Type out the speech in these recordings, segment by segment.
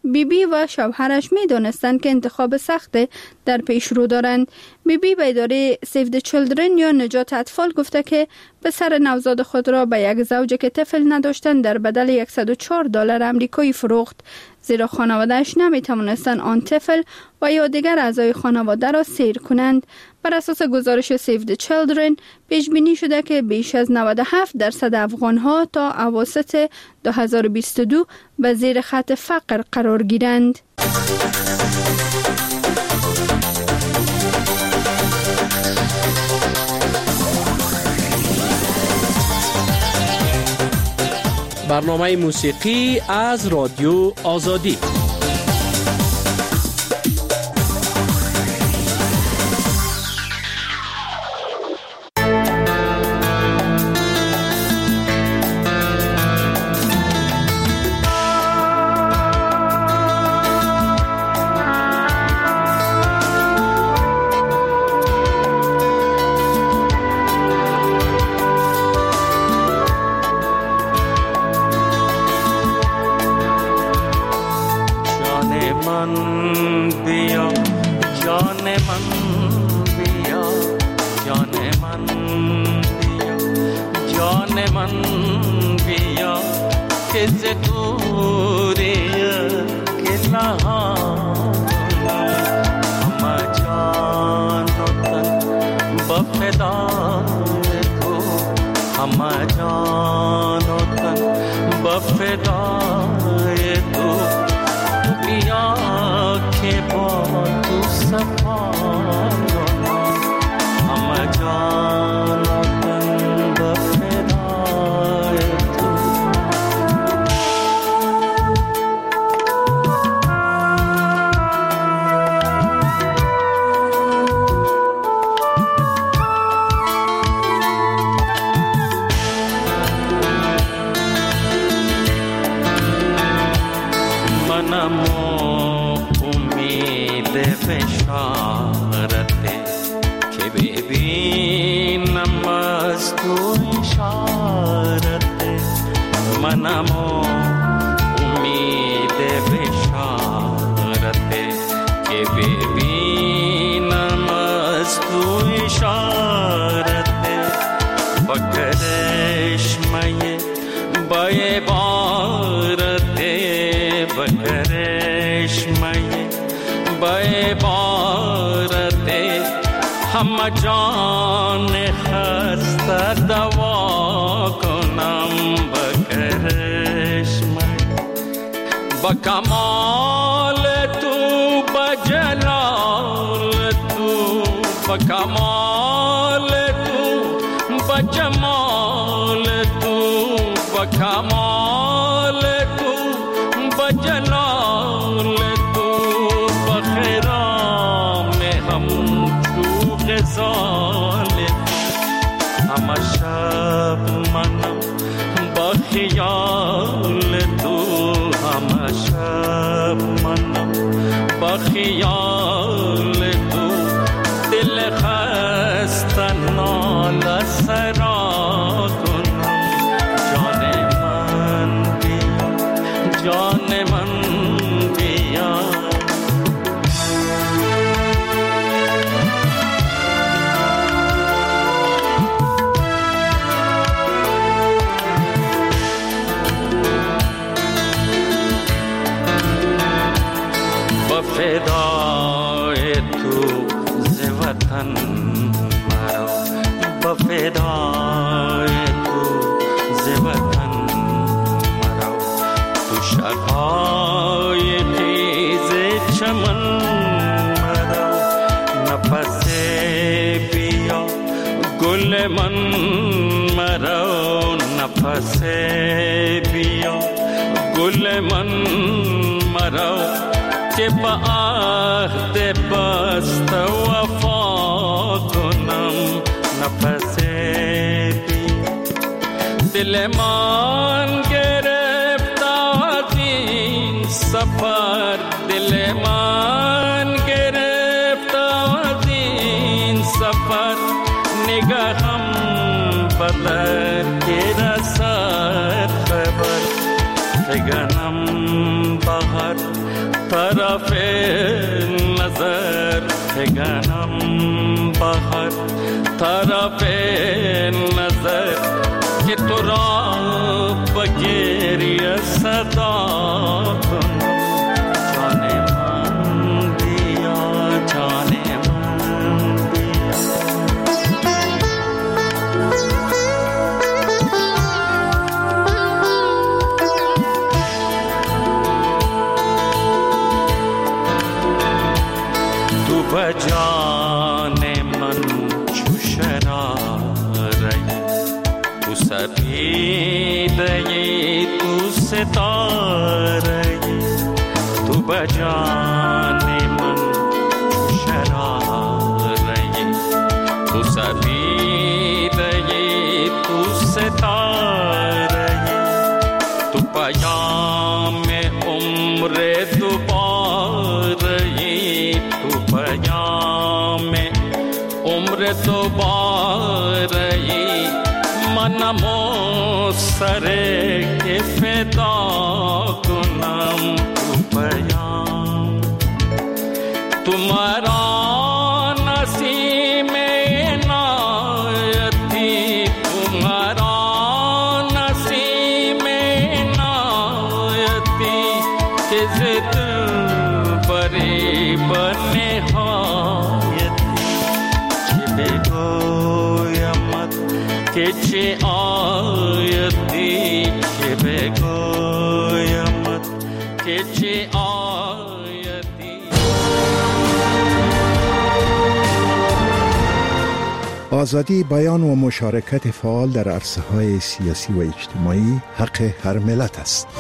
بیبی و شوهرش می دانستند که انتخاب سخت در پیش رو دارند. بیبی به اداره سیو د چیلدرن یا نجات اطفال گفته که پسر نوزاد خود را به یک زوج که طفل نداشتند در بدل $104 آمریکایی فروخت، زیرا خانواده‌اش نمی توانستند آن طفل و یا دیگر اعضای خانواده را سیر کنند. بر اساس گزارش سیو د چیلدرن پیش بینی شده که بیش از 97% افغان‌ها تا اواسط 2022 به زیر خط فقر قرار گیرند. برنامه موسیقی از رادیو آزادی. हम जान खस्ता दवा کنم بکرشم بکمال تو بجلال تو بکمال تو بجمال تو بکمال تو بجلال تو بخیرام هم تو غزال همه شب منم با خیال تو همه شب منم با خیال تو دل خسته ناله سرا کنم جان من بیا جان من بیا فدای تو ز وطن مرا فدای تو ز وطن مرا تو شقایقی ز چمن مرا نفس بیا گل من مرا نفس بیا گل من مرا که با عهد بست وفا کنم نفس بی دل من گرفت از این سفر دل من گرفت از این سفر نگاهم بدر که رسد خبر فگنم بغر طرف نظر فگنم بهر طرف نظر که تو را بگیری صدا کنم جان من بیا جان من بیا تو بجان من چو شراری تو سپیدهی تو ستارهی تو بجان من چو شراری تو سپیدهی تو ستارهی تو پیام عمر دوبارهی تو پیام عمر دوبارهی منم سر که فدا کنم تو پیام تو مرا نسیم عنایتی تو مرا نسیم عنایتی که زد بری بنهایتی که بگویمت که چه آیتی که بگویمت که چه آیتی. آزادی بیان و مشارکت فعال در عرصه‌های سیاسی و اجتماعی حق هر ملت است.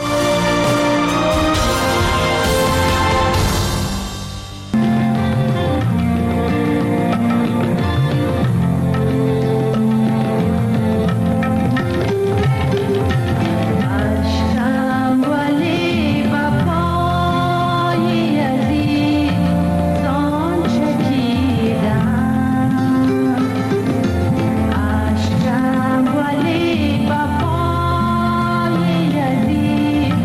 عشقم ولی بپای یزید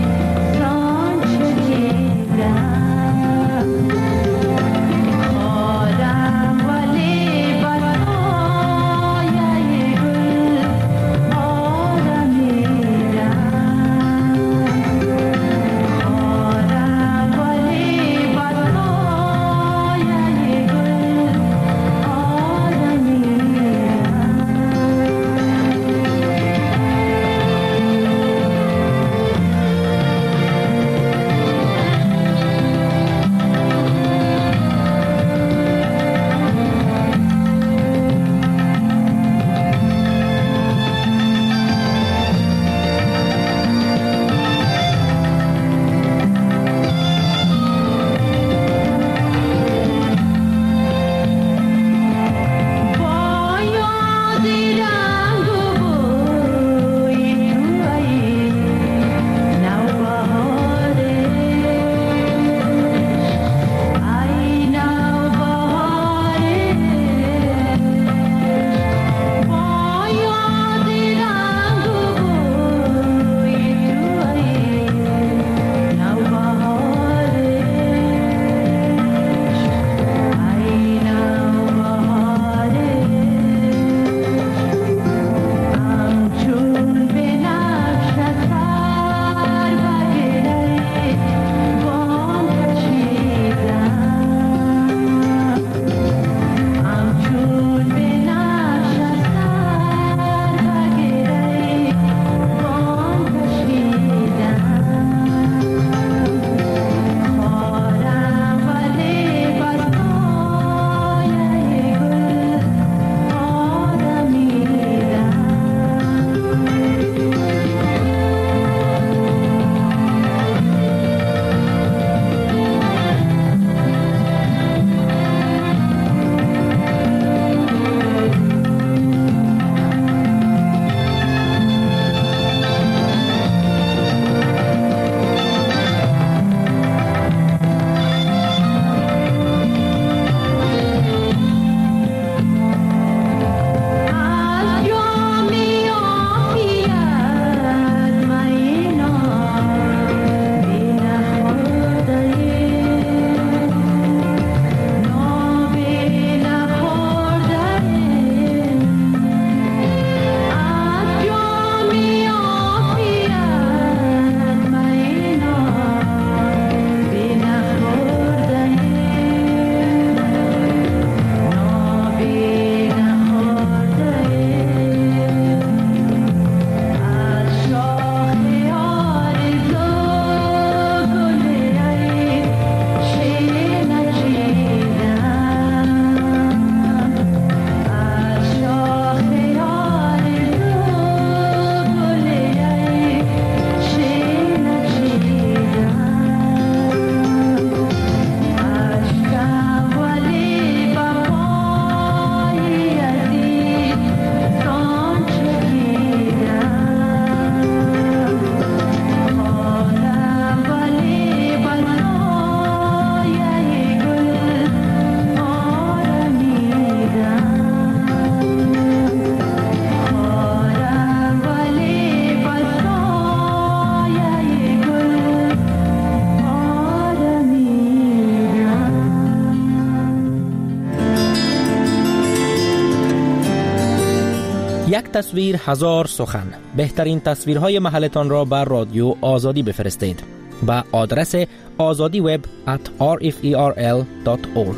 یک تصویر هزار سخن. بهترین تصویرهای محلتان را بر رادیو آزادی بفرستید به آدرس azadiweb@rferl.org.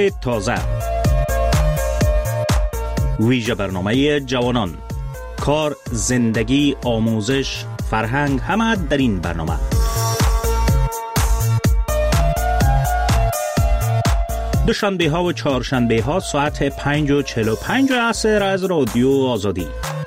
خبرهای تازه، ویژه برنامه جوانان، کار، زندگی، آموزش، فرهنگ، همه در این برنامه. دوشنبه ها و چهارشنبه ها ساعت 5:45 عصر از رادیو آزادی.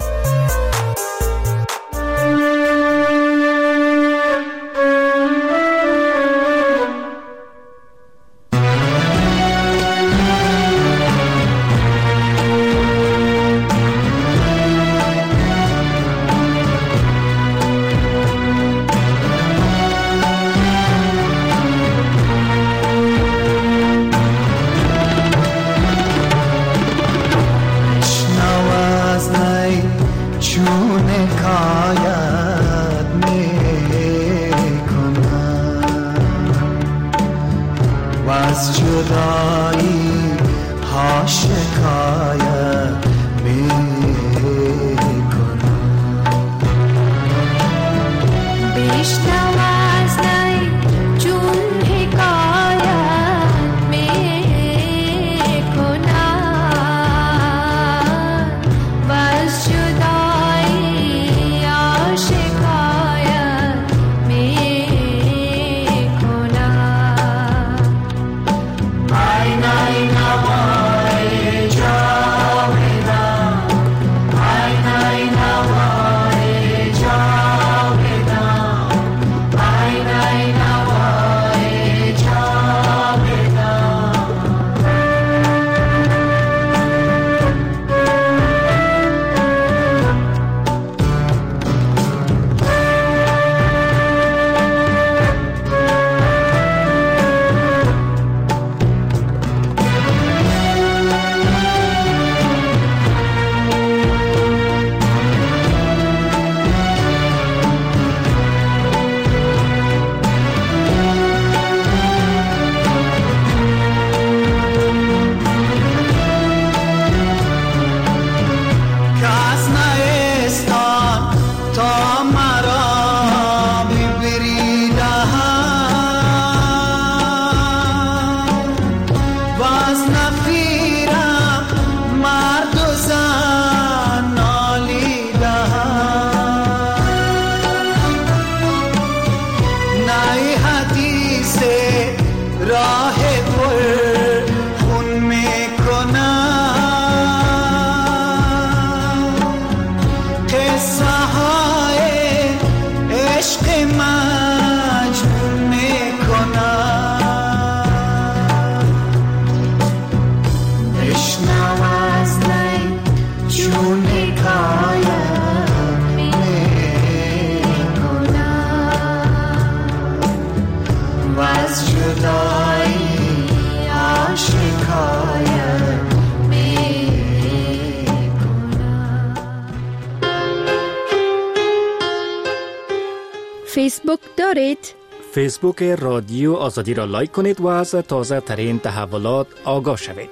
فیسبوک دارید؟ فیسبوک رادیو آزادی را لایک کنید و از تازه ترین تحولات آگاه شوید.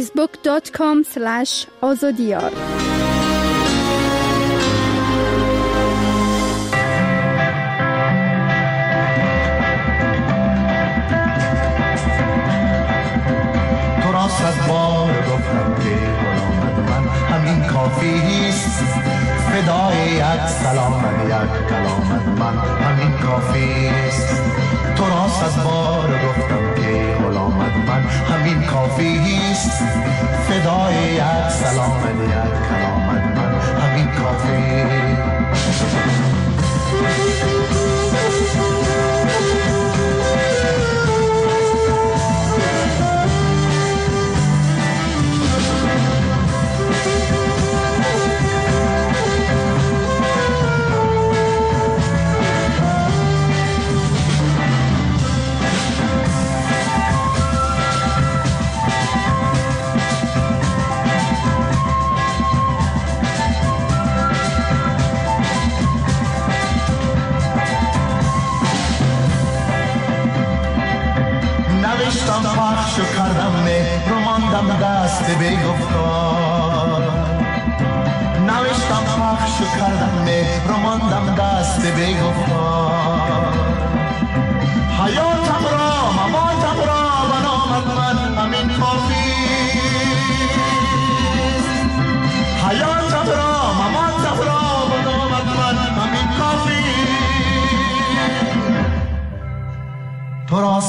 facebook.com/azadiyar. تو را صد بار گفتم که غلامت من همین کافیست، فدای یک سلامت یک کلامت من همین کافیست. تو را صد بار گفتم که غلامت من همین کافیست، فدای یک سلامت یک کلامت من همین کافیست. پخشو کردم مهر رو ماندم دست بی‌گفتار، نوشتم پخشو کردم مهر رو ماندم دست بی‌گفتار. حیاتم را مماتم را بنامت من همین کافی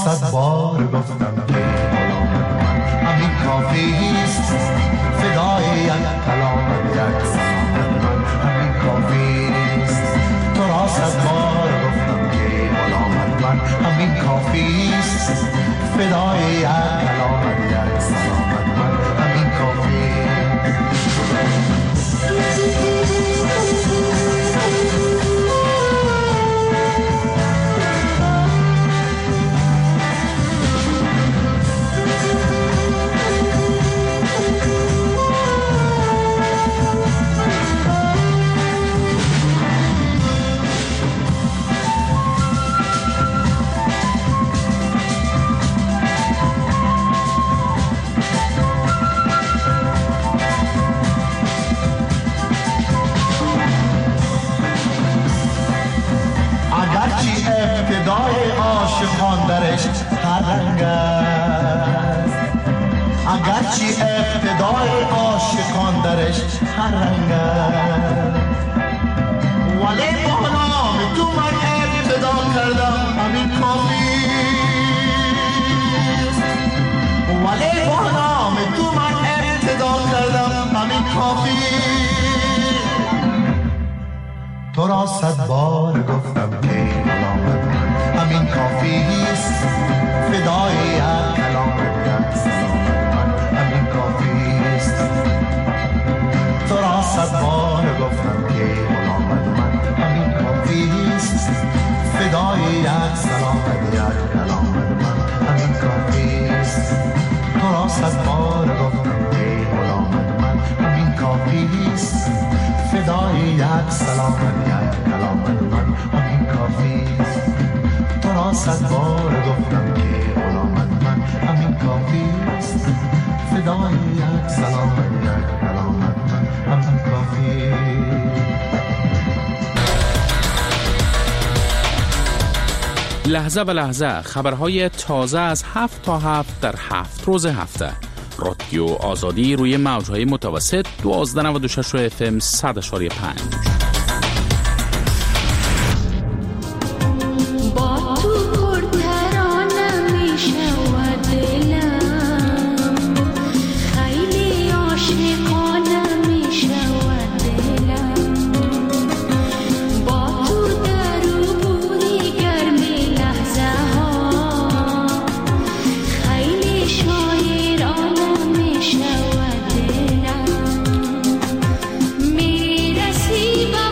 صد بار گفتم که غلامت من همین کافیست، فدای یک کلامت یک سلامت من همین کافیست. تو را صد بار گفتم که غلامت من همین کافیست، فدای یک کلامت یک سلامت من همین کافیست. ابتدای عاشقان درش هر رنگ است، اگرچه ابتدای عاشقان درش هر رنگ است، ولی با نام تو من ابتدا کردم همین کافیست، ولی با نام تو من ابتدا کردم همین کافیست. تو را صد بار گفتم که غلامت من همین کافیست، فدای یک کلامت یک سلامت من همین کافیست. تو را صد بار گفتم که غلامت من همین کافیست، فدای یک سلامت یک کلامت من همین کافیست. تو را صد بار گفتم که غلامت من همین کافیست، فدای یک سلامت یک کلامت من همین کافیست. تو را صد بار گفتم که غلامت من همین کافیست، فدای یک سلامت یک کلامت من همین کافیست. لحظه به لحظه خبرهای تازه از 7 تا 7 در 7 روز هفته. رادیو آزادی روی موج‌های متوسط 1296 FM 100.5. میرسی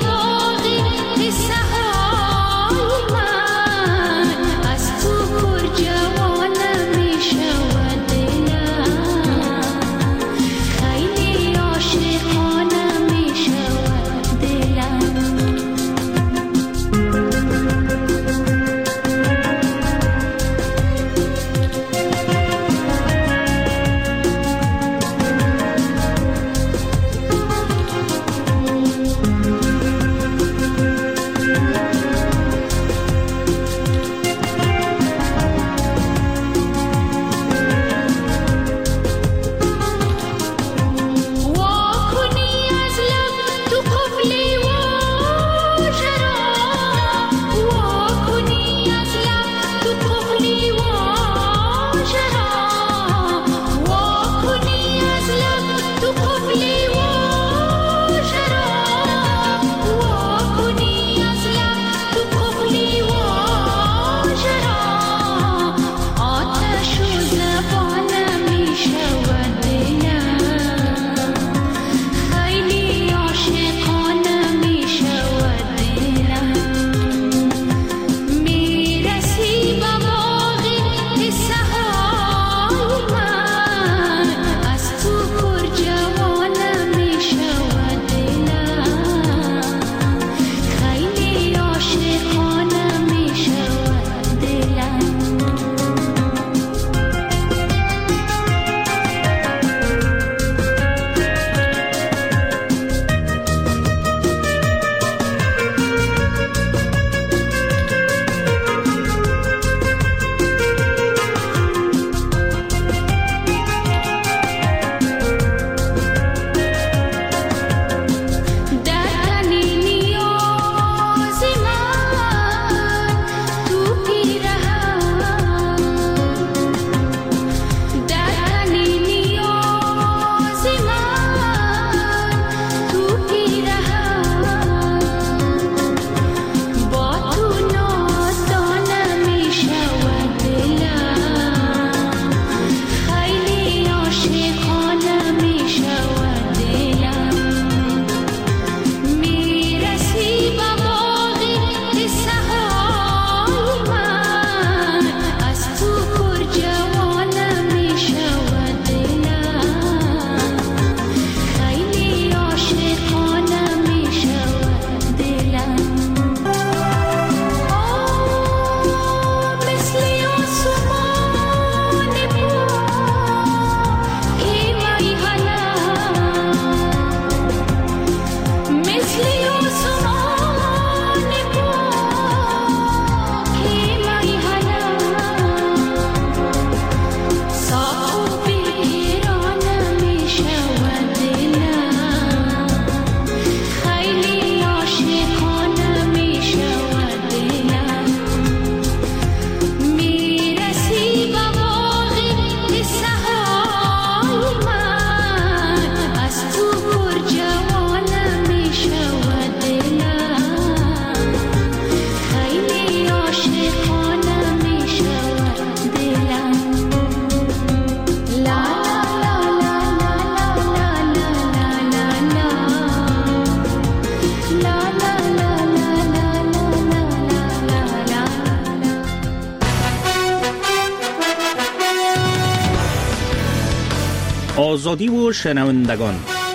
آزادی و شنوندگان،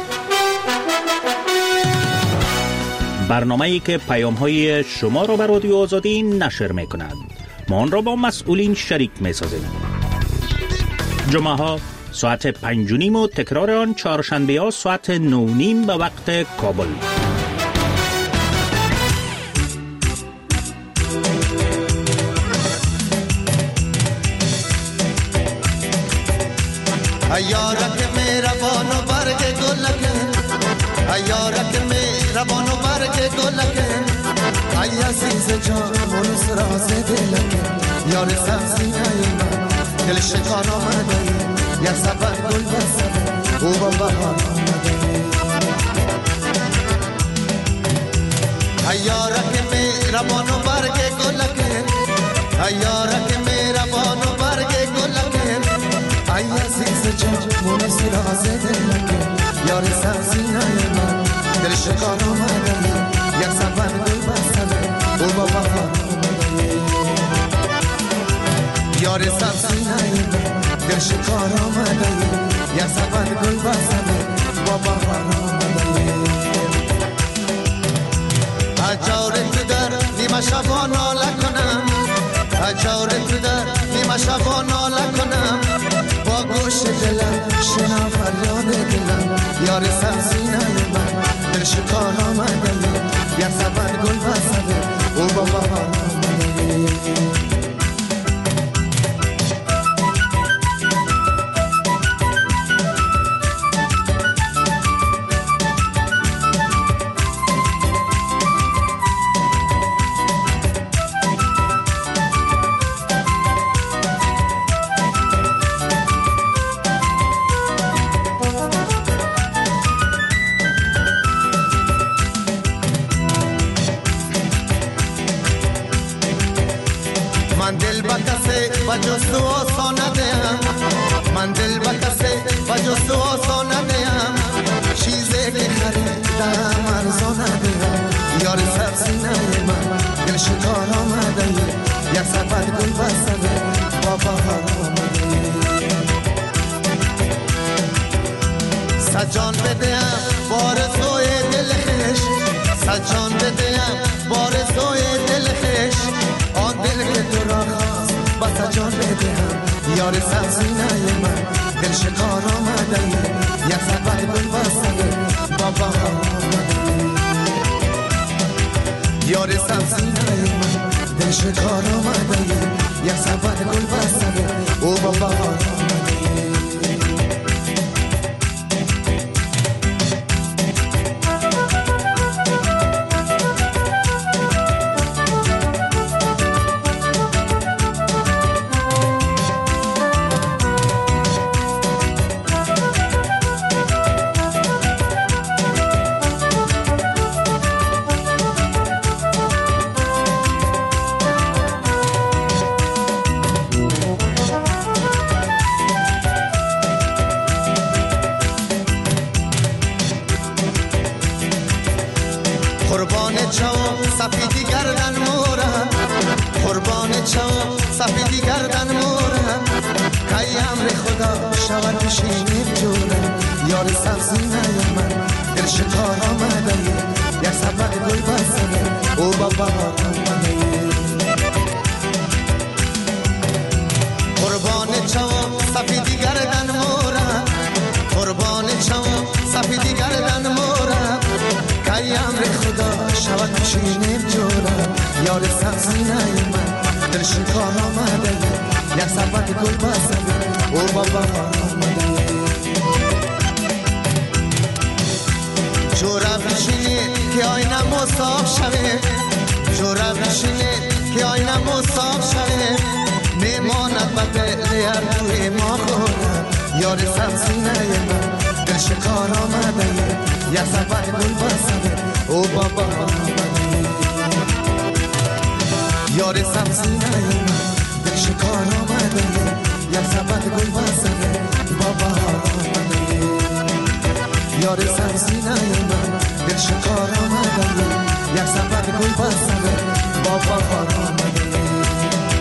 برنامه‌ای که پیام‌های شما را به رادیو آزادی نشر می‌کند. ما آن را با مسئولین شریک می‌سازیم. جمعه‌ها ساعت 5:30 و تکرار آن چهارشنبه‌ها ساعت 9:30 به وقت کابل. ایارک مهربان و برگ گلکه، ایارک مهربان و برگ گلکه، ای عزیز جان راز دلکه، یار سبزینه من دل شکان آمده، یا سبر گل بسته او با بهار آمده. ایارک مهربان و برگ گلکه، ایارک مهربان و برگ گلکه، ای عزیز جان راز دلکه، یار سبزینه من دل شکان آمده، یک سفر گل بسته او با بهار آمده. یار سبزینه من دل شکان آمده، یک سفر گل بسته با بهار آمده. اجار تو در نیمه شبا ناله کنم، اجار تو در نیمه شبا ناله کنم، با گوش دلم شنو فریاد دلم، یار سبزینه من دل شکار آمده، یک سفر گل بسته او با بهار آمده. من دل با کسی و جز تو آسان ندیم، من دل با کسی و جز تو آسان ندیم، چیزی که خریدم ارزان ندیم، یار سبزینه من دل شکار آمده، یک سفر گل بسته با بهار آمده. سجان بدیم بار سوی دل خش، سجان بدیم بار سوی دل خش، آن دل که تو را خواست با سجان بدهم، یار سبزینه من دل شکار آمده، یک سفر گل بسته با بهار آمده. یار سبزینه من دل شکار آمده، یک سفر گل بسته او با بهار آمده. قربان چاو سفیدی گردن مورم، قربان چاو سفیدی گردن مورم، که امر خدا شود بشینیم جورم، یار سبزینه من دل شکار آمده، یک سفر گل بسته او با بهار آمده. قربان چاو سفیدی گردن مورم، قربان چاو سفیدی گردن مورم، که امر خدا شود بشینیم جورم، یار سبزینه من دل شکار آمده، یک سفر گل بسته او با بهار آمده. جورم بشینید که آینه مصاف شوه، جورم بشینید که آینه مصاف شوه، میماند با دل هر توی ما خورم، یار سبزینه من دل شکار آمده، یک سفر گل بسته او با بهار آمده. یار سبزینه من دل شکار آمده، یک سفر گل بسته با بهار آمده. یار سبزینه من دل شکار آمده، یک سفر گل بسته با بهار آمده.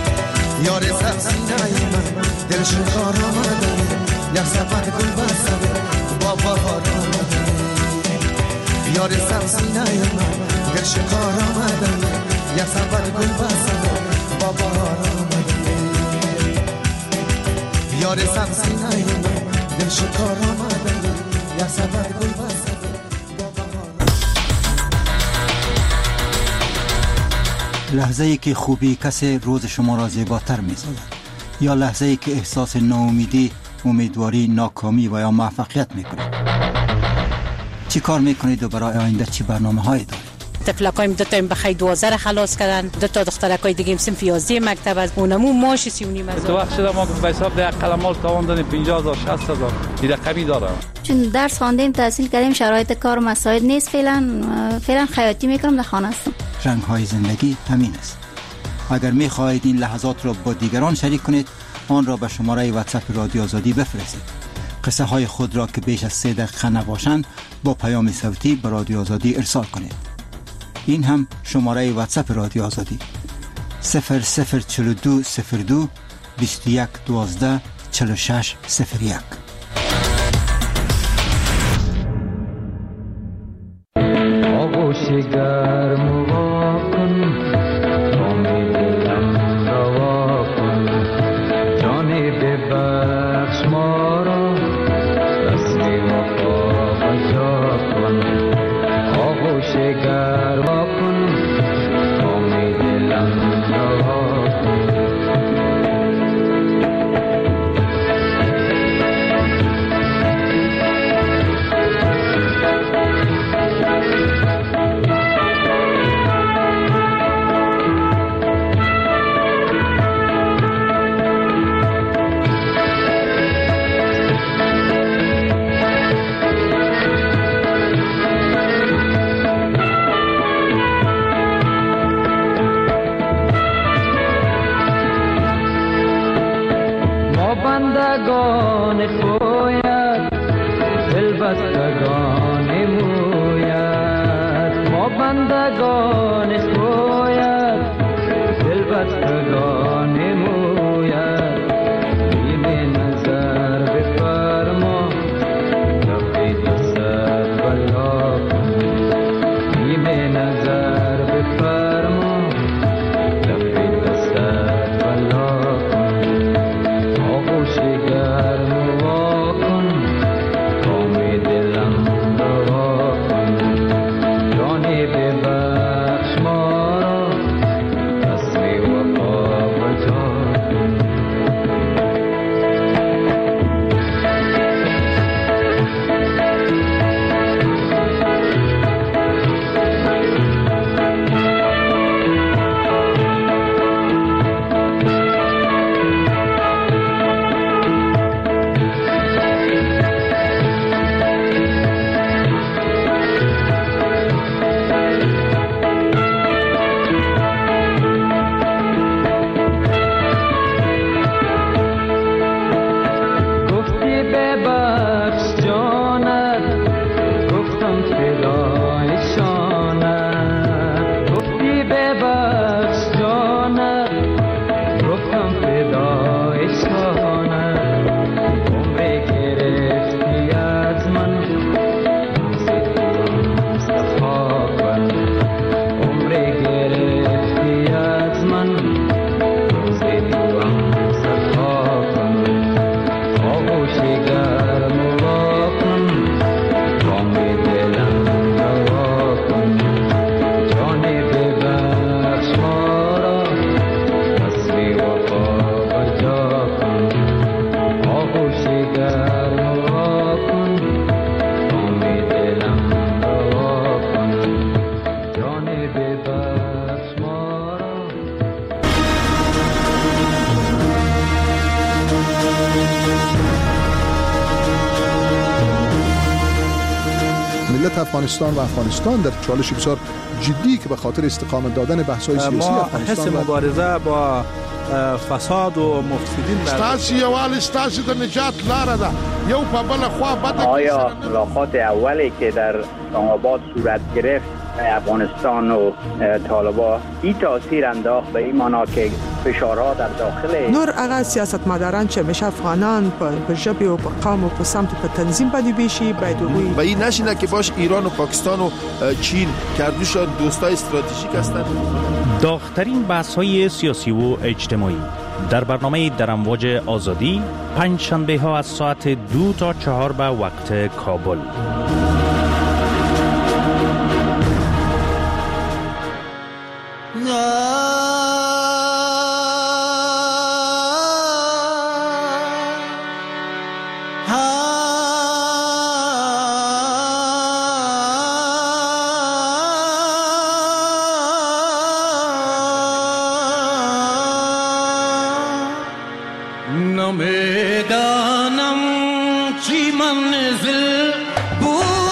یار سبزینه من دل شکار آمده، یک سفر گل بسته سینه من گر شکار آمده یا سبر گل بسده با بهار آمده یار سب سینه من گر شکار آمده یا سبر گل بسده با بهار. لحظه ای که خوبی کسی روز شما را زیباتر می سازد یا لحظه ای که احساس ناامیدی، امیدواری، ناکامی و یا موفقیت می کنید. چی کار می کنید و برای آینده چی برنامه هایی دارید؟ طفلکایم دو تا بخی 12 خلاص کردن، دو تا دخترکای دیگه صنف 11 مکتب از اونمو ماش 39 از. تو وقت شده ما به حساب ده قلمال تاوان دادیم 50000 60000 این رقمی داره. چون درس خواندیم تحصیل کردیم شرایط کار مساعد نیست فعلا خیاطی میکنم در خانه هستم. رنگ های زندگی همین است. اگر می خواهید این لحظات را با دیگران شریک کنید آن را به شماره واتساپ رادیو آزادی بفرستید. قصه های خود را که بیش از 3 دقیقه نباشند با پیام صوتی به رادیو آزادی ارسال کنید. این هم شماره واتساپ رادیو آزادی 0042 02 21 12 46 01. آغوش گرم وا کن امید دلم روا کن جانی ببخش ما را رسمی وفا بجا کن آغوش گرم وا کن امید دلم روا کن. بندگان خویت دل بستگان مویت ما بندگان خویت دل بستگان مویت بیم نظر بفرما لبی دستت بلا کن بیم نظر بفرما لبی دستت بلا کن آغوش گرم وا کن کام دلم روا کن جانی ببخش ما را رسمی وفا بجا کن. افغانستان و افغانستان در چالش بسیار جدی که به خاطر استقامت دادن بحث‌های سیاسی افغانستان حس مبارزه با فساد و مفسدین ستاسي یوال ستاسي د نجات لاره ده یو په بل خوا بده. آیا ملاقات اولی که در اسلام آباد صورت گرفت افغانستان و طالبان این تاثیر انداخت به این معنا که فشارها در داخل نور اغا سیاستمداران چې میشه افغانان په ژبه او په قوم او په سمت په تنظیم بدی بشي باید و این نشینه که باش ایران و پاکستان و چین کردوشان دوستای استراتژیک هستند. داغ‌ترین بحث‌های سیاسی و اجتماعی در برنامه در امواج آزادی پنج شنبه ها از ساعت 2 تا 4 به وقت کابل. نمیدانم چی منزل بود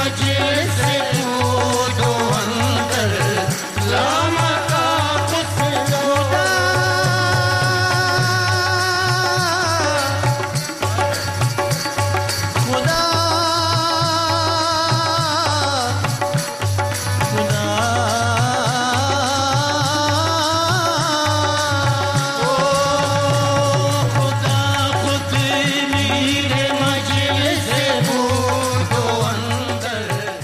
وجه سے